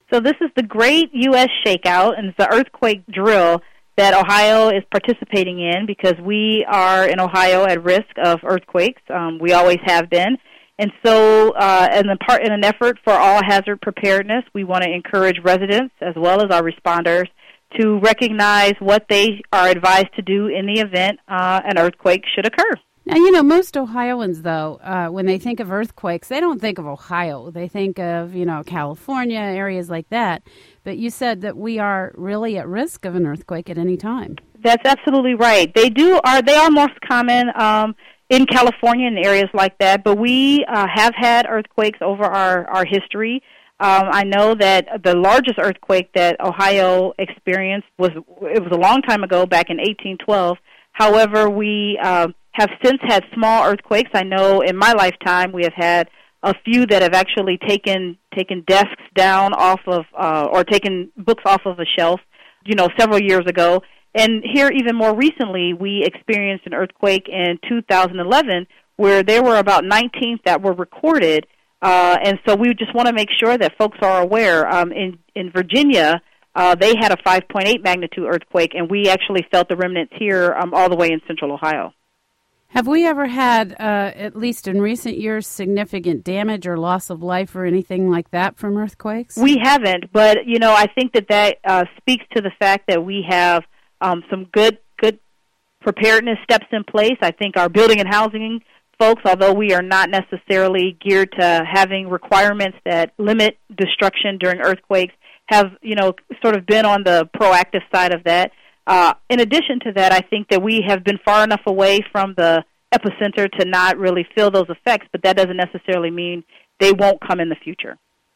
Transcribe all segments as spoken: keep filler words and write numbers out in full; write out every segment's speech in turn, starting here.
So this is the Great U S Shakeout, and it's the earthquake drill that Ohio is participating in because we are in Ohio at risk of earthquakes. Um, we always have been. And so uh, in, the part, in an effort for all hazard preparedness, we want to encourage residents as well as our responders to recognize what they are advised to do in the event uh, an earthquake should occur. Now, you know, most Ohioans, though, uh, when they think of earthquakes, they don't think of Ohio. They think of, you know, California, areas like that. But you said that we are really at risk of an earthquake at any time. That's absolutely right. They do are they are most common um, in California and areas like that. But we uh, have had earthquakes over our, our history. Um, I know that the largest earthquake that Ohio experienced was it was a long time ago, back in eighteen twelve. However, we uh, have since had small earthquakes. I know in my lifetime we have had a few that have actually taken taken desks down off of uh, or taken books off of a shelf, you know, several years ago. And here, even more recently, we experienced an earthquake in two thousand eleven where there were about nineteen that were recorded. Uh, and so we just want to make sure that folks are aware. Um, in, in Virginia, uh, they had a five point eight magnitude earthquake, and we actually felt the remnants here um, all the way in central Ohio. Have we ever had, uh, at least in recent years, significant damage or loss of life or anything like that from earthquakes? We haven't, but, you know, I think that that uh, speaks to the fact that we have um, some good good preparedness steps in place. I think our building and housing folks, although we are not necessarily geared to having requirements that limit destruction during earthquakes, have, you know, sort of been on the proactive side of that. Uh, in addition to that, I think that we have been far enough away from the epicenter to not really feel those effects, but that doesn't necessarily mean they won't come in the future.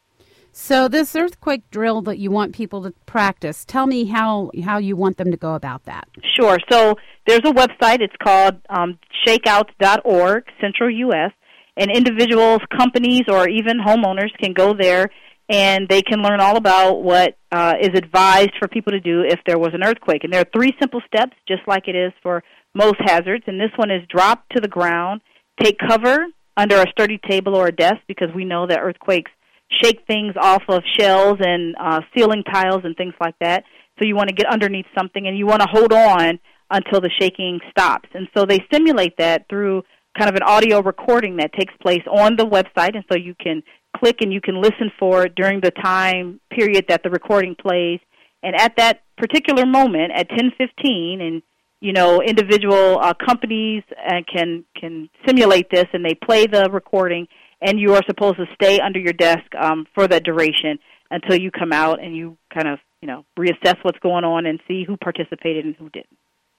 So this earthquake drill that you want people to practice, tell me how, how you want them to go about that. Sure. So there's a website. It's called um, shakeouts dot org, Central U S, and individuals, companies, or even homeowners can go there and they can learn all about what uh, is advised for people to do if there was an earthquake. And there are three simple steps, just like it is for most hazards. And this one is drop to the ground, take cover under a sturdy table or a desk, because we know that earthquakes shake things off of shells and uh, ceiling tiles and things like that. So you want to get underneath something, and you want to hold on until the shaking stops. And so they simulate that through kind of an audio recording that takes place on the website, and so you can click and you can listen for it during the time period that the recording plays. And at that particular moment, at ten fifteen, and you know, individual uh, companies uh, can can simulate this, and they play the recording, and you are supposed to stay under your desk um, for that duration until you come out and you kind of, you know, reassess what's going on and see who participated and who didn't.